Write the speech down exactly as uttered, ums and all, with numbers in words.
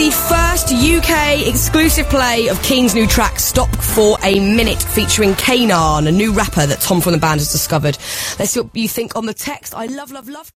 the first U K exclusive play of Keen's new track, Stop for a Minute, featuring Kanan, a new rapper that Tom from the band has discovered. Let's see what you think on the text. I love, love, love.